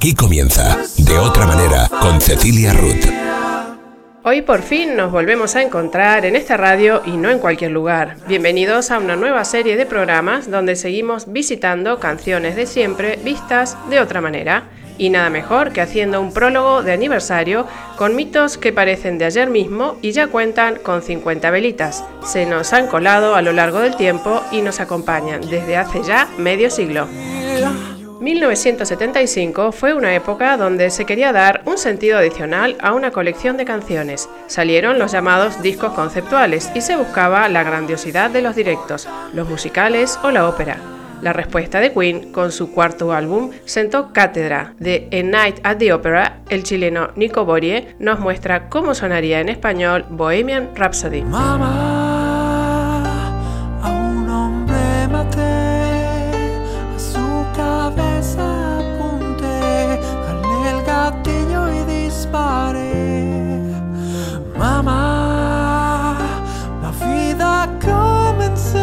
Aquí comienza De Otra Manera con Cecilia Roth. Hoy por fin nos volvemos a encontrar en esta radio y no en cualquier lugar. Bienvenidos a una nueva serie de programas donde seguimos visitando canciones de siempre vistas de otra manera. Y nada mejor que haciendo un prólogo de aniversario con mitos que parecen de ayer mismo y ya cuentan con 50 velitas. Se nos han colado a lo largo del tiempo y nos acompañan desde hace ya medio siglo. 1975 fue una época donde se quería dar un sentido adicional a una colección de canciones. Salieron los llamados discos conceptuales y se buscaba la grandiosidad de los directos, los musicales o la ópera. La respuesta de Queen, con su cuarto álbum, sentó cátedra. De A Night at the Opera, el chileno Nico Borie nos muestra cómo sonaría en español Bohemian Rhapsody. Mamá, a un hombre maté, a su cabeza apunté, jalé el gatillo y disparé. Mamá, la vida comenzó.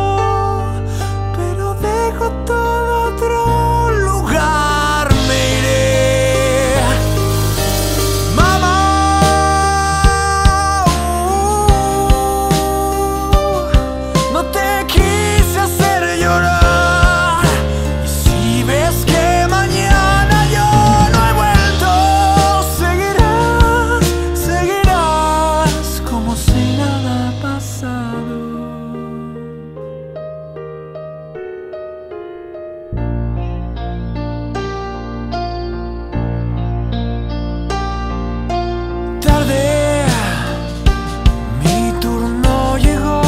Dejo todo otro lugar, me iré. Mamá, no te quise hacer llorar. Y si ves que mañana yo no he vuelto, seguirás como si nada ha pasado. Mi turno llegó,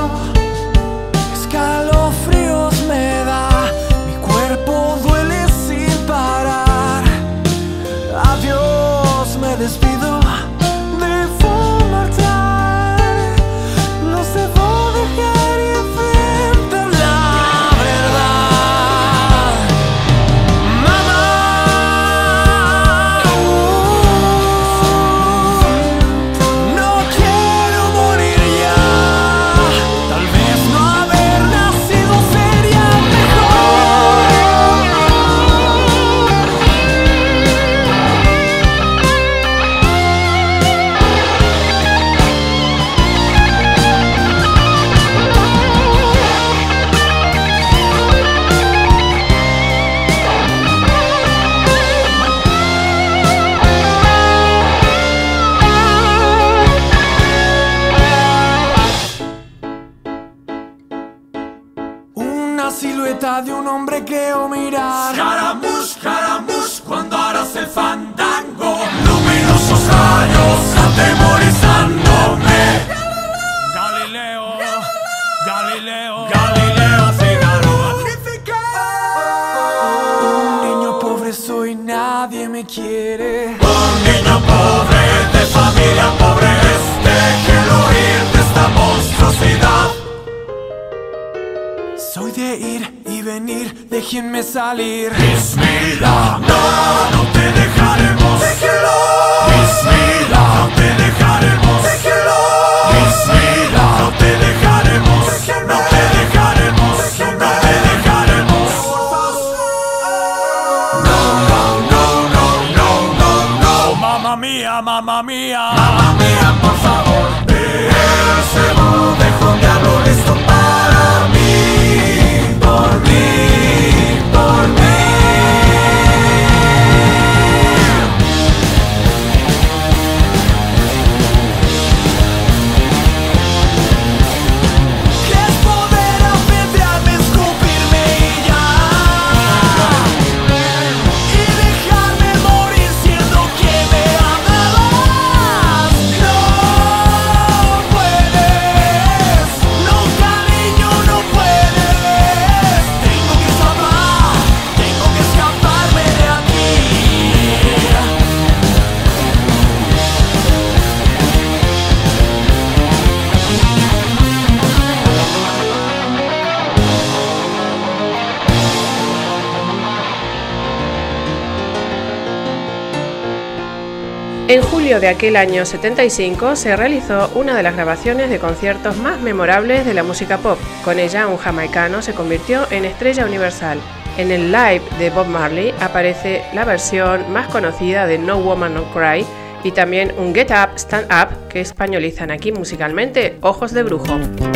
escalofríos me da, mi cuerpo duele sin parar. Adiós, me despido, debo marchar, los debo dejar y enfrentar la verdad. Mamá, silueta de un hombre creo mirar. Scaramouche, Scaramouche, cuando harás el fandango, luminosos rayos atemorizándome. Galileo, Galileo, Galileo, Figaro. Un niño pobre soy, nadie me quiere. Un niño pobre, de familia pobre, déjelo ir de esta monstruosidad. Soy de ir y venir, déjenme salir. Bismillah, no te dejaremos. Déjelo. Bismillah, no te dejaremos. Déjelo. Bismillah, no te dejaremos. No te dejaremos. No te dejaremos. No, no, no, no, no, no, no. Mamma mía, mamma mía. Mamma mía, por favor. Beelzebú dejó un diablo listo para mí. Por mí, por mí. ¿Qué es poder apedrearme, escupirme y ya? Y dejarme morir siendo que me amabas. No puedes, no cariño, no puedes. Tengo que escaparme de aquí. En julio de aquel año 75 se realizó una de las grabaciones de conciertos más memorables de la música pop. Con ella, un jamaicano se convirtió en estrella universal. En el live de Bob Marley aparece la versión más conocida de No Woman No Cry y también un Get Up, Stand Up que españolizan aquí musicalmente Ojos de Brujo.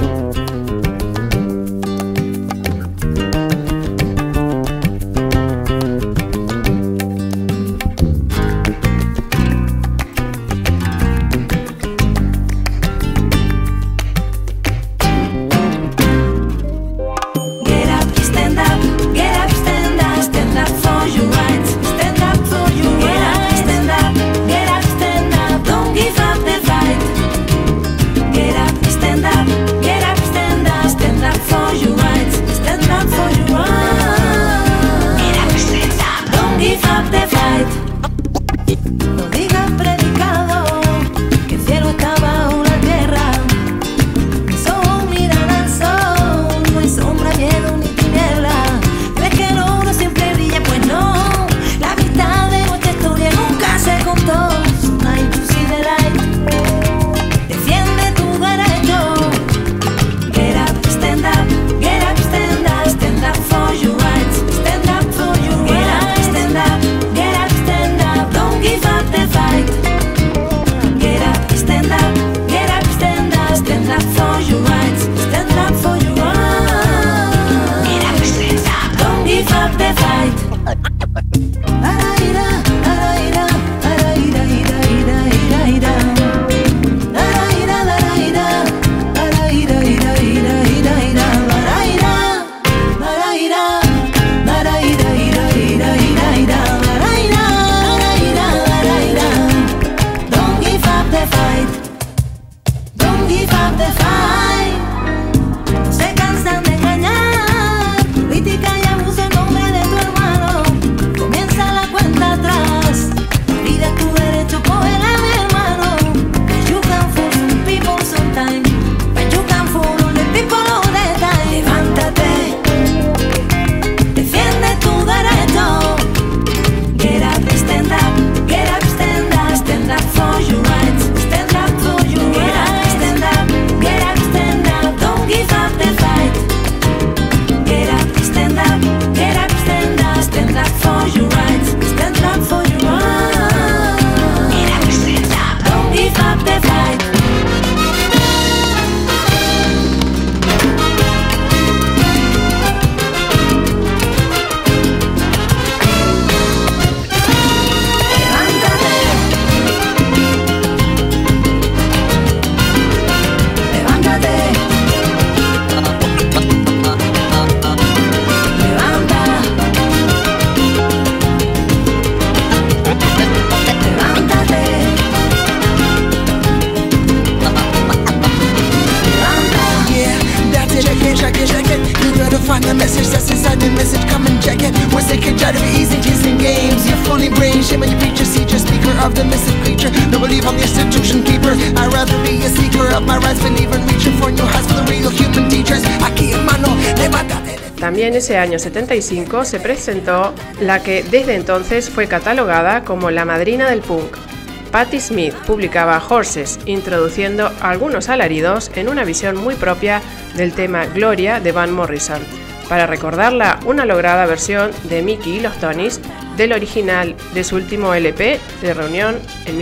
También ese año 75 se presentó la que desde entonces fue catalogada como la madrina del punk. Patti Smith publicaba Horses, introduciendo algunos alaridos en una visión muy propia del tema Gloria de Van Morrison, para recordarla una lograda versión de Mickey y los Tonys del original de su último LP de reunión en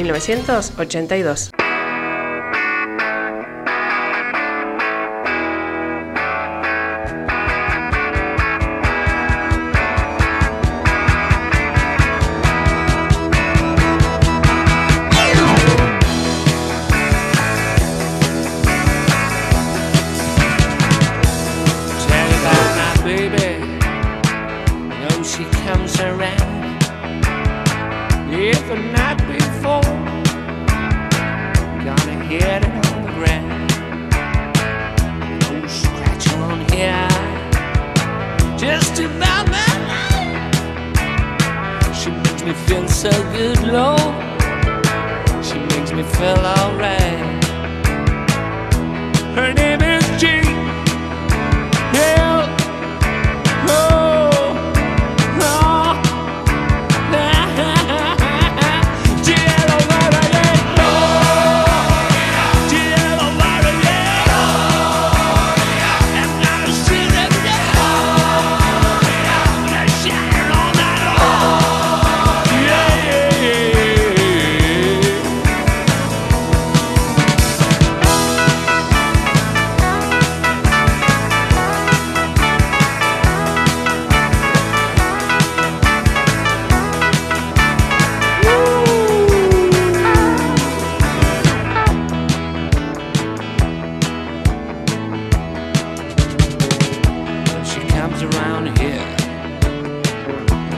1982.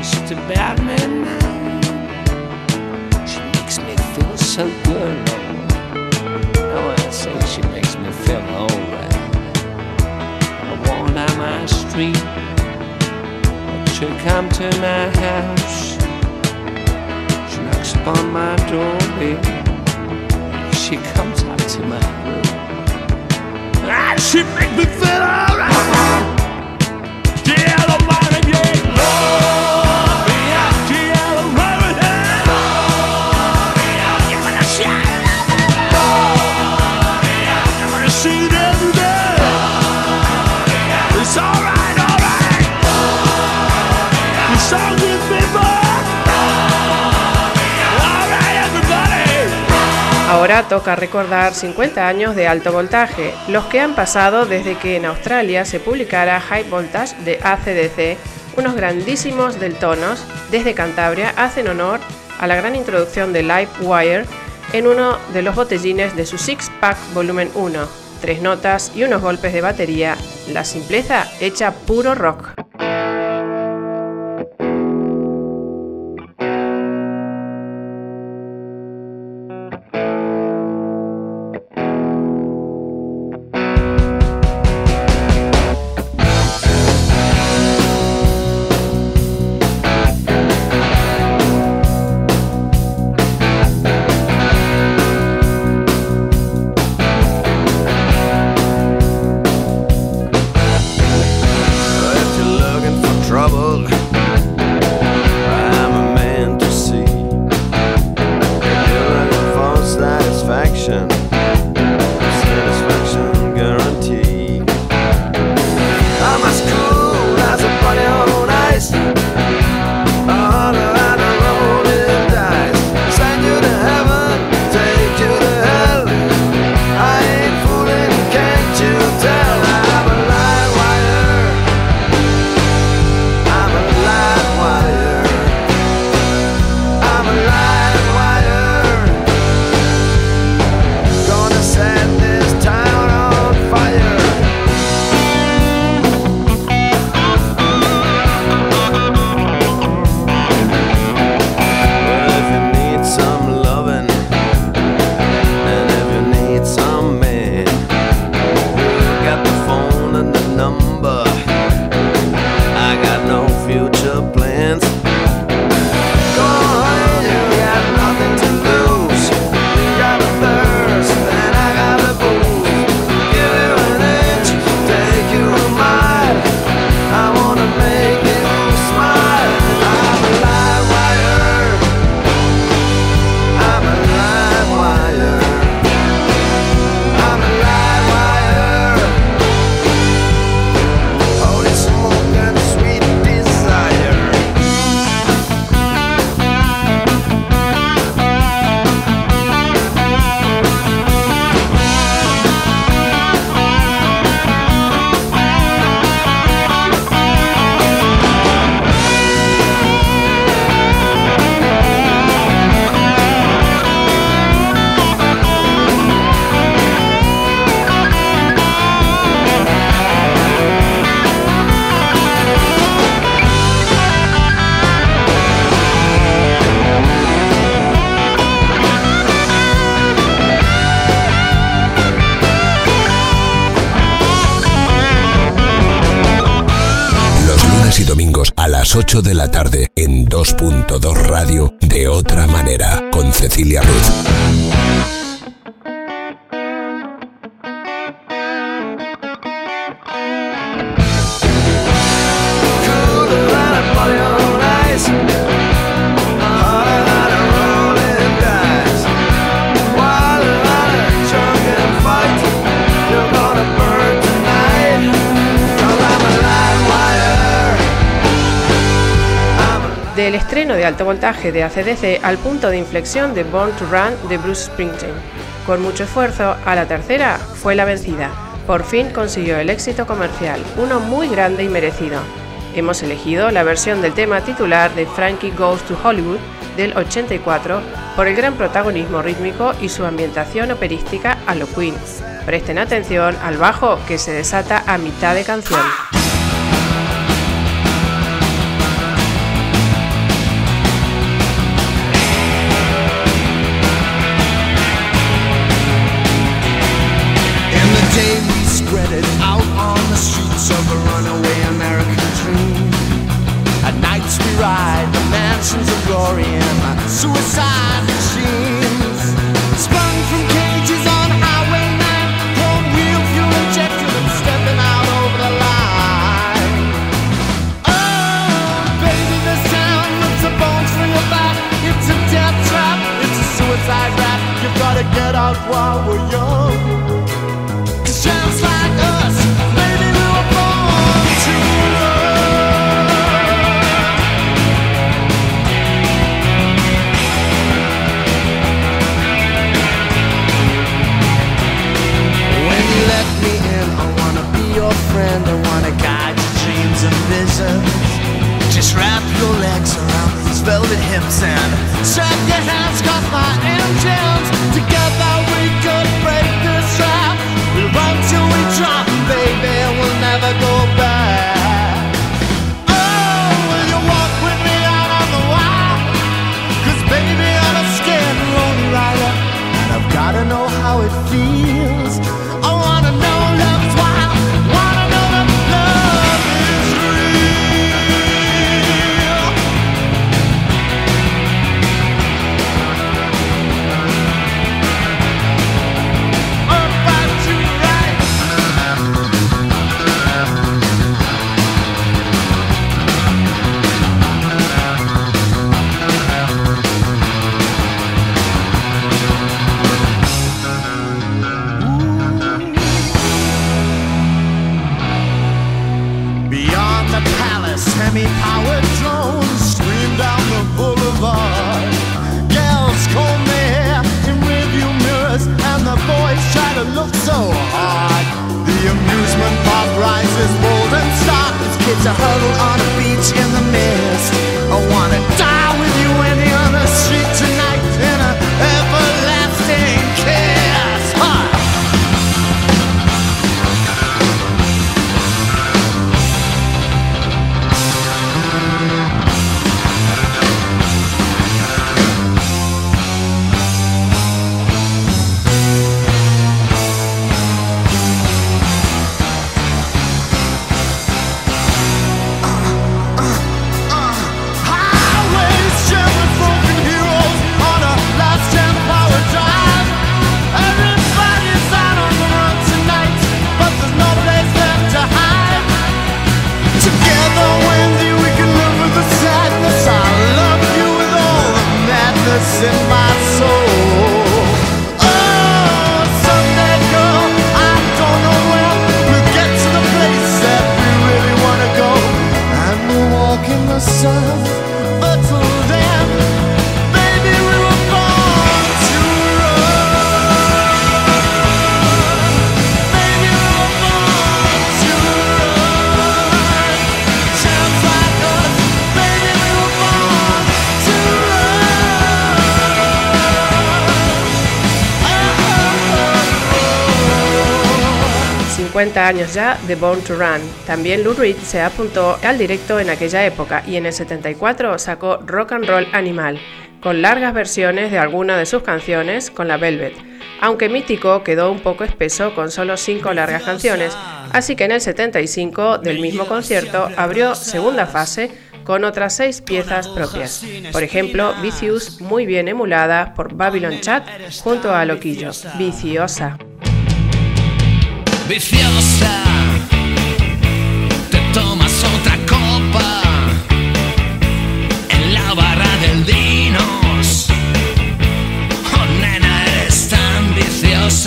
just about midnight. She makes me feel so good, Lord. Oh, I say she makes me feel alright. I walk down my street, she come to my house. She knocks upon my door, baby. She comes out to my room. And she makes me feel alright. Yeah, the money, yeah, love me out. Yeah, the money, yeah, love me out. You're gonna shine, love me out. You're gonna see it every day. It's alright, alright. You song with me, boy. Alright, everybody. Ahora toca recordar 50 años de Alto Voltaje, los que han pasado desde que en Australia se publicara High Voltage de AC/DC. Unos grandísimos deltonos desde Cantabria hacen honor a la gran introducción de Livewire en uno de los botellines de su Six Pack Volumen 1. 3 notas y unos golpes de batería, la simpleza hecha puro rock. A las 8 de la tarde en 2.2 Radio de Otra Manera con Cecilia Ruth. Del estreno de Alto Voltaje de AC/DC al punto de inflexión de Born to Run de Bruce Springsteen. Con mucho esfuerzo, a la tercera fue la vencida. Por fin consiguió el éxito comercial, uno muy grande y merecido. Hemos elegido la versión del tema titular de Frankie Goes to Hollywood del 84 por el gran protagonismo rítmico y su ambientación operística a lo Queen. Presten atención al bajo que se desata a mitad de canción. ride the mansions of glory and my suicide machines. Sprung from cages on Highway 9, one wheel fuel injected and stepping out over the line. Oh, baby, this town rips the bones from your back. It's a death trap, it's a suicide rap. You've gotta get out while we're young. 'Cause just like us, baby, we were born to run. When you let me in, I wanna be your friend. I wanna guide your dreams and visions. Just wrap your legs around these velvet hips and strap your hands, got my engines. Together we could break this trap. We'll run till we drop, baby, we'll never go back. Oh, will you walk with me out on the wild? 'Cause baby, I'm a scared lonely rider, and I've gotta know how it feels. I wanna know love's wild, wanna know that love is real. About to right. Beyond the palace, semi-powered drones stream down the boulevard. Girls comb their hair in rearview mirrors, and the boys try to look so hard. The amusement park rises bold and stark as kids are huddled on a beach in the mist. I wanna die with you when you're on the street tonight in an everlasting kiss. Huh. 50 años ya de Born to Run. También Lou Reed se apuntó al directo en aquella época y en el 74 sacó Rock and Roll Animal, con largas versiones de algunas de sus canciones con la Velvet, aunque Mítico quedó un poco espeso con solo 5 largas canciones, así que en el 75 del mismo concierto abrió segunda fase con otras 6 piezas propias, por ejemplo Vicious, muy bien emulada por Babylon Chat junto a Loquillo, Viciosa. Viciosa, te tomas otra copa en la barra del Dinos. Oh nena, eres tan viciosa.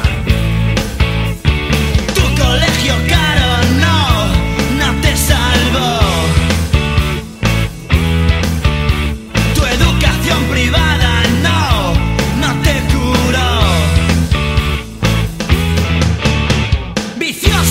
Tu colegio caro no te salvó. Tu educación privada no te curó. Viciosa.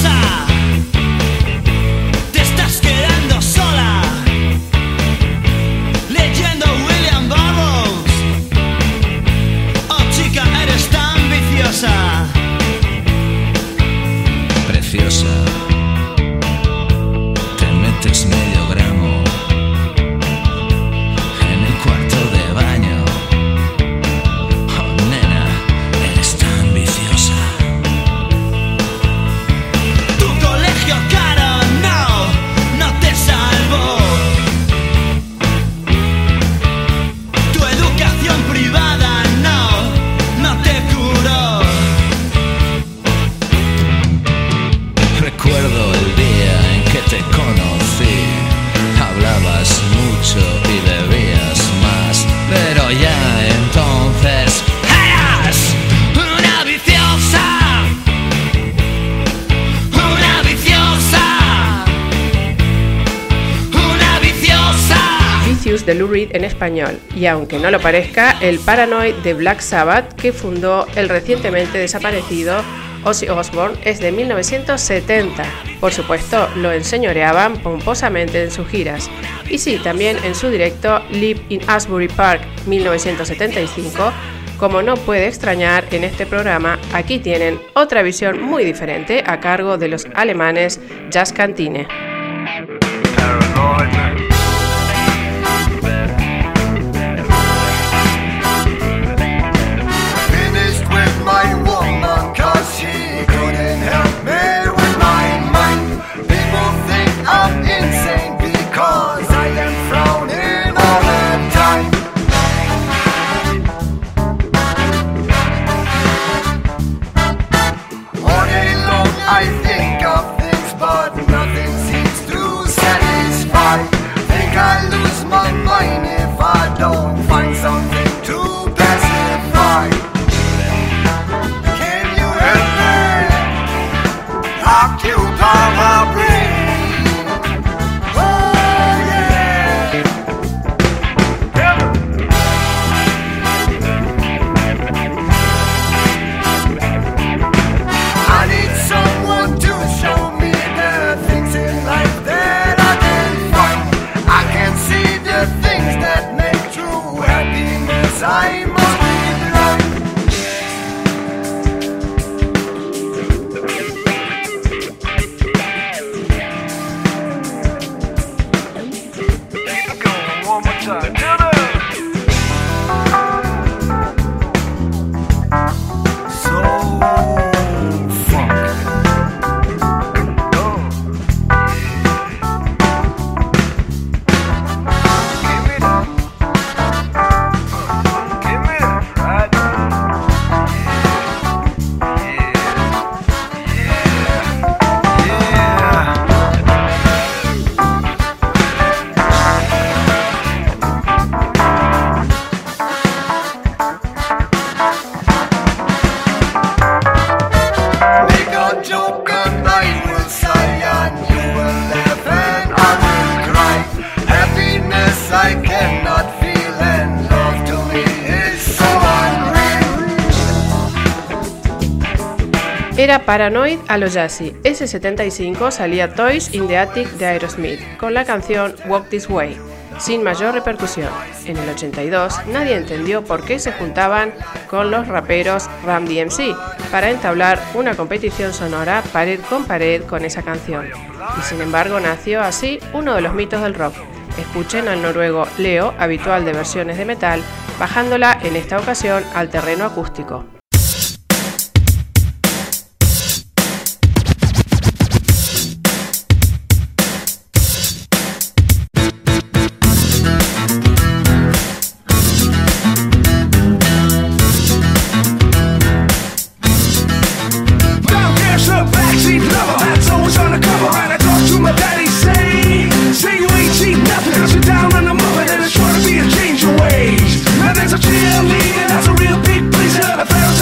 blues de Lou Reed en español, y aunque no lo parezca, el Paranoid de Black Sabbath que fundó el recientemente desaparecido Ozzy Osbourne es de 1970. Por supuesto, lo enseñoreaban pomposamente en sus giras. Y sí, también en su directo Live in Asbury Park 1975. Como no puede extrañar en este programa, aquí tienen otra visión muy diferente a cargo de los alemanes Jazz Cantine. Era Paranoid a lo jazzy. Ese 75 salía Toys in the Attic de Aerosmith, con la canción Walk This Way, sin mayor repercusión. En el 82 nadie entendió por qué se juntaban con los raperos Ram DMC para entablar una competición sonora pared con pared con esa canción. Y sin embargo nació así uno de los mitos del rock. Escuchen al noruego Leo, habitual de versiones de metal, bajándola en esta ocasión al terreno acústico. Cheerleading, that's a real big pleasure. The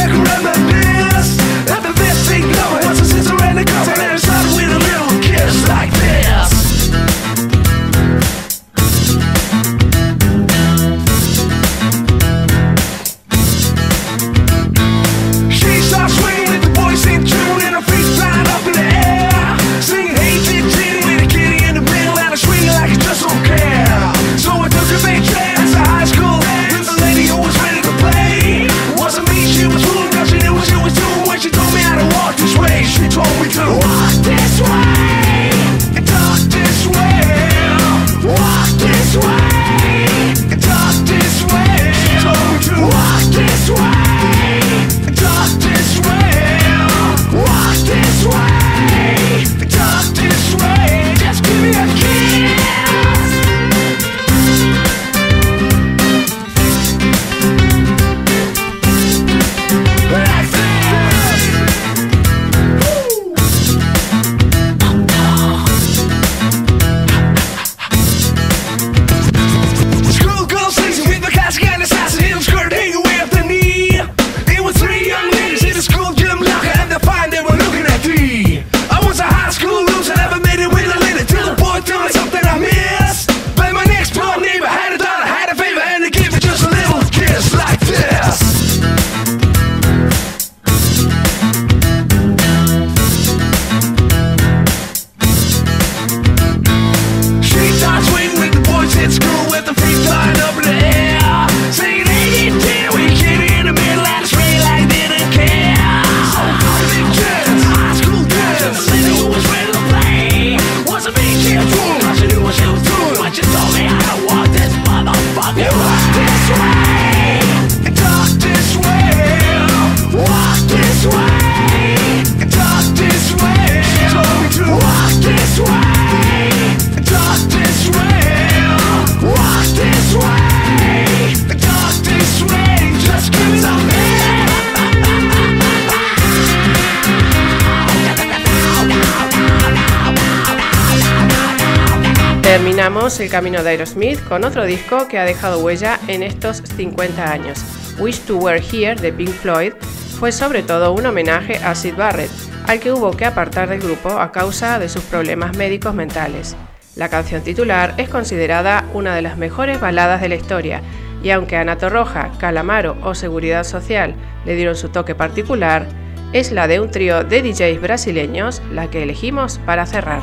Terminamos el camino de Aerosmith con otro disco que ha dejado huella en estos 50 años. Wish to Were Here de Pink Floyd fue sobre todo un homenaje a Syd Barrett, al que hubo que apartar del grupo a causa de sus problemas médicos mentales. La canción titular es considerada una de las mejores baladas de la historia, y aunque Ana Torroja, Calamaro o Seguridad Social le dieron su toque particular, es la de un trío de DJs brasileños la que elegimos para cerrar.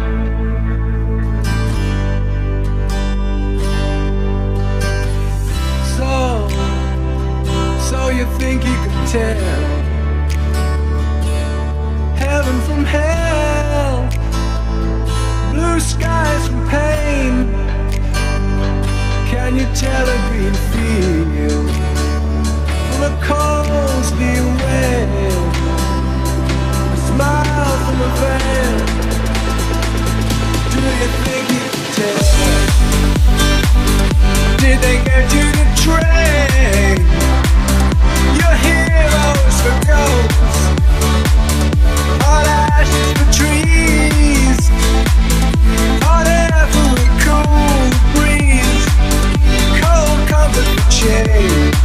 So you think you can tell heaven from hell, blue skies from pain? Can you tell a green field from a cold steel rail, a smile from a veil? Do you think you can tell? Did they get you to train your heroes for ghosts, hot ashes for trees, hot air for a cool breeze, cold comfort for change?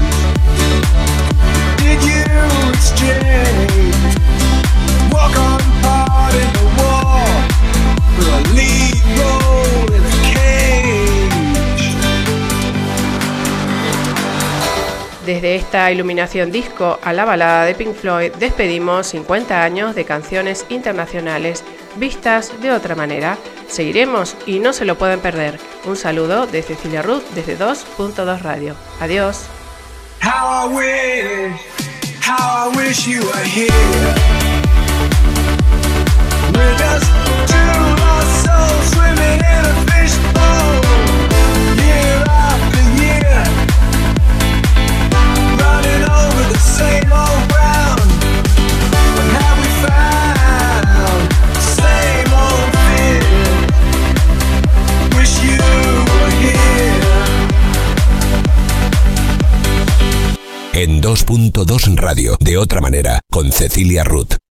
Did you exchange walk on part in the war for a lead role in a cage? Desde esta iluminación disco a la balada de Pink Floyd despedimos 50 años de canciones internacionales vistas de otra manera. Seguiremos y no se lo pueden perder. Un saludo de Cecilia Ruth desde 2.2 Radio. Adiós. How I wish you were here. We're just two lost souls swimming in a fishbowl, year after year, running over the same old ground. What have we found? Same old fear. Wish you were here. En 2.2 Radio, de otra manera, con Cecilia Ruth.